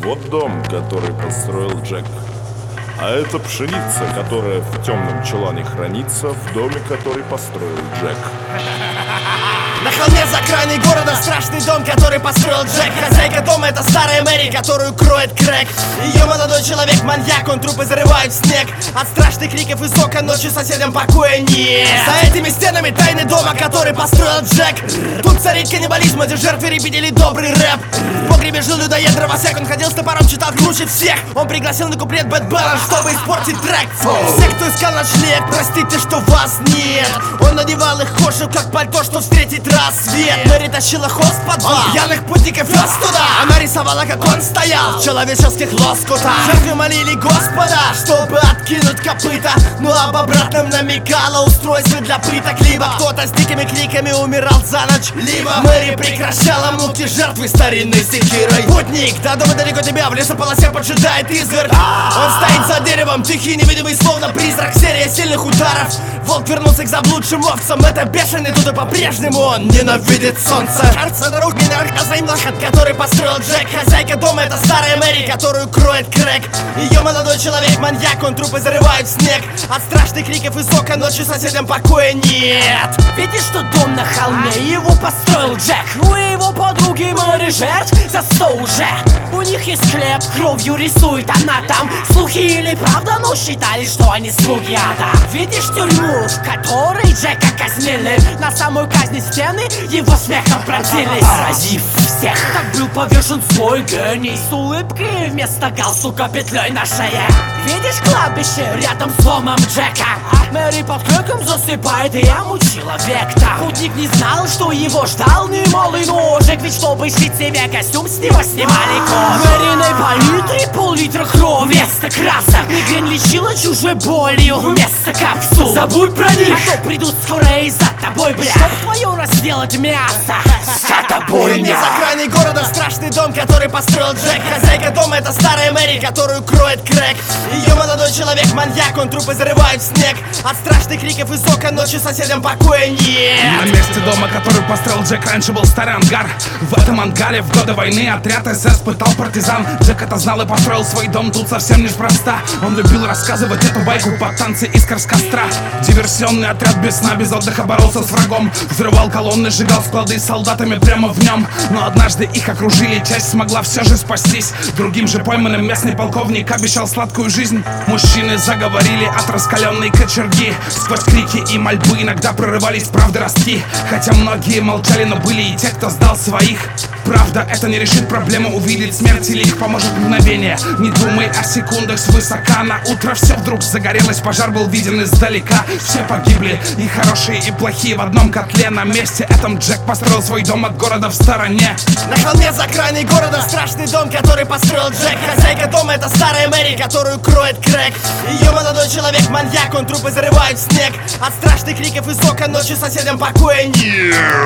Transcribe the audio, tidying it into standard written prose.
Вот дом, который построил Джек. А это пшеница, которая в темном чулане хранится в доме, который построил Джек. На холме за окраиной города страшный дом, который построил Джек. Хозяйка дома — это старая Мэри, которую кроет крэк. Ее молодой человек маньяк, он трупы зарывает в снег. От страшных криков из окон ночью соседям покоя нет. За этими стенами тайны дома, который построил Джек. Тут царит каннибализм, эти жертвы репетили добрый рэп. В погребе жил людоед дровосек, он ходил с топором, читал круче всех. Он пригласил на куплет Бэд Бэлла, чтобы испортить трек. Все, кто искал ночлег, простите, что вас нет. Он надевал их кожу, как пальто, что встретить рассвет. Мэри тащила хвост в подвал, пьяных путников вез туда. Она рисовала, как он стоял в человеческих лоскутах. Жертвы молили Господа, чтобы откинуть копыта. Но об обратном намекала устройство для пыток. Либо кто-то с дикими криками умирал за ночь, либо Мэри прекращала муки жертвы старинной секирой. Путник, до дома далеко тебя, в лесополосе поджидает изверг. Он стоит за деревом, тихий, невидимый, словно призрак. Серия сильных ударов. Волк вернулся к заблудшим овцам. Это бешеный, тут и по-прежнему он ненавидит солнце. Кажется, дорог меня от который построил Джек. Хозяйка дома — это старая Мэри, которую кроет крэк. Ее молодой человек маньяк, он трупы зарывает в снег. От страшных криков из окон ночью соседям покоя нет. Видишь, что дом на холме, его построил Джек. У его подруги Мэри жертв за 100 уже. У них есть хлеб, кровью рисует она там. Слухи или правда, но считали, что они слуги ада. Видишь тюрьму, в которой Джека казнили. На самую казнь стены его смехом пронзились, поразив всех. Так был повешен свой гений с улыбкой вместо галстука петлей на шее. Видишь кладбище рядом с домом Джека? Мэри под криком засыпает, и я мучила век-то. Путник не знал, что его ждал немалый ножик. Ведь чтобы сшить себе костюм, с него снимали кожу. Мэриной палитре пол-литра крови вместо красок. Мигрень лечила чужой болью вместо капсул. Забудь про них, а то придут скоро и за тобой, бля. Чтоб твое разделать мясо с тобой. Не за окраиной города страшный дом, который построил Джек. Хозяйка дома — это старая Мэри, которую кроет крэк. Ее молодой человек маньяк, он трупы зарывает в снег. От страшных криков из окон ночью соседям покоя нет. На месте дома, который построил Джек, раньше был старый ангар. В этом ангаре в годы войны отряд СС пытал партизан. Джек это знал и построил свой дом тут совсем неспроста. Он любил рассказывать эту байку под танцы искр с костра. Диверсионный отряд без сна, без отдыха боролся с врагом. Взрывал колонны, сжигал склады с солдатами прямо в нем. Но однажды их окружили, часть смогла все же спастись. Другим же пойманным местный полковник обещал сладкую жизнь. Мужчины заговорили от раскаленной кочерги. Сквозь крики и мольбы иногда прорывались правды ростки. Хотя многие молчали, но были и те, кто сдал своих. Правда, это не решит проблему, увидеть смерть или их поможет мгновение. Не думай о секундах свысока. На утро все вдруг загорелось, пожар был виден издалека. Все погибли, и хорошие, и плохие в одном котле. На месте этом Джек построил свой дом от города в стороне. На холме за окраиной города страшный дом, который построил Джек. Хозяйка дома — это старая Мэри, которую кроет крэк. Ее молодой человек маньяк, он трупы зарывает в снег. От страшных криков из окон ночью соседям покоя нет.